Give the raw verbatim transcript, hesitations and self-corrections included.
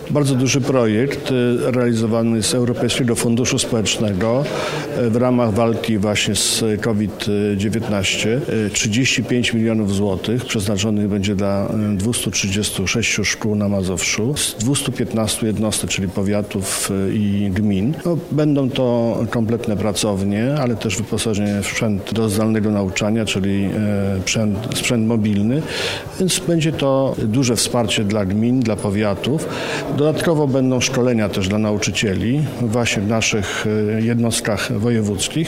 bardzo duży projekt realizowany z Europejskiego Funduszu Społecznego w ramach walki właśnie z COVID dziewiętnaście. trzydzieści pięć milionów złotych przeznaczonych będzie dla dwustu trzydziestu sześciu szkół na Mazowszu z dwustu piętnastu jednostek, czyli powiatów i gmin. No, będą to kompletne pracownie, ale też wyposażenie w sprzęt do zdalnego nauczania, czyli sprzęt, sprzęt mobilny, więc będzie to duże wsparcie dla gmin, dla powiatów. Dodatkowo będą szkolenia też dla nauczycieli właśnie w naszych jednostkach wojewódzkich.